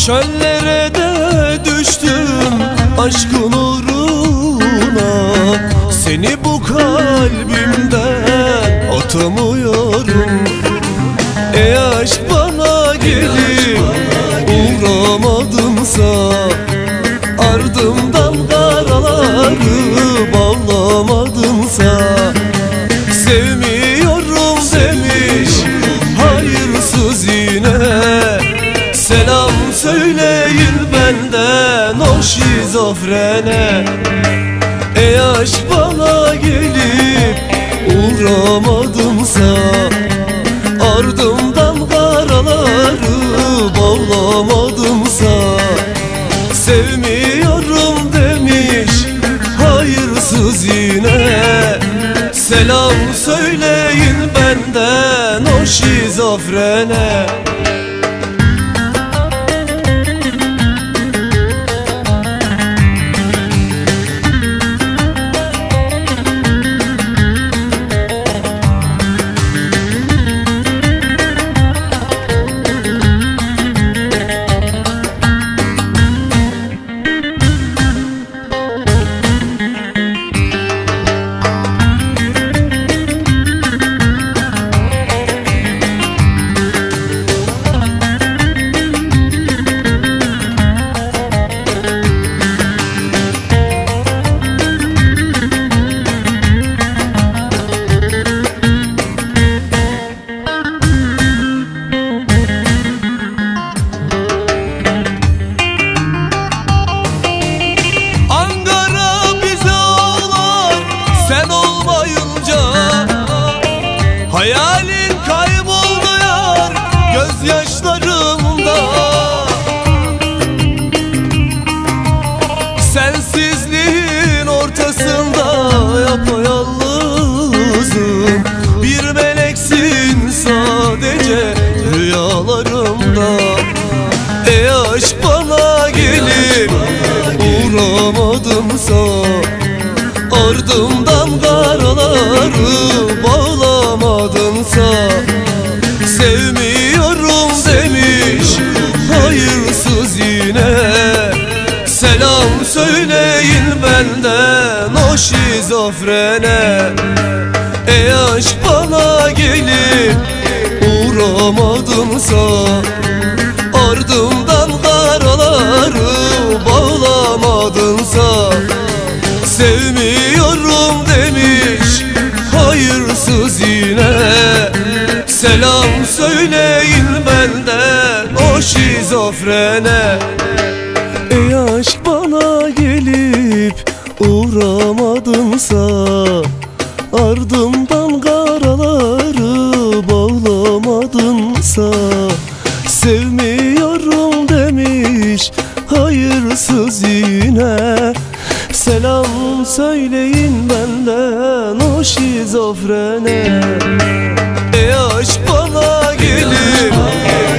Çöllere de düştüm aşkın uğruna, seni bu kalbimden atamıyorum. Ey aşk bana gelip uğramadımsa, ardımdan karaları bağlamadımsa, sevmiyorum demiş hayırsız yine. Selam söyleyin benden o şizofrene. Ey aşk bana gelip uğramadımsa, ardımdan karaları bağlamadımsa, sevmiyorum demiş hayırsız yine. Selam söyleyin benden o şizofrene. Hayalin kayboldu yar gözyaşlarımda. Sensizliğin ortasında yapayalnızım. Bir meleksin sadece rüyalarımda. Ey aşk bana gelip uğramadımsa, ardımdan karaları bağlamadınsa, sevmiyorum demiş hayırsız yine. Selam söyleyin benden o şizofrene. Ey aşk bana gelip uğramadımsa, ardımdan karaları bağlamadınsa, sevmiyorum demiş hayırsız yine. Selam söyleyin benden o şizofrene. Ey aşk bana gelip uğramadımsa, ardımdan karaları bağlamadınsa, sevmiyorum demiş hayırsız yine. Selam söyleyin benden o şizofrene. Ey aşk bana gelip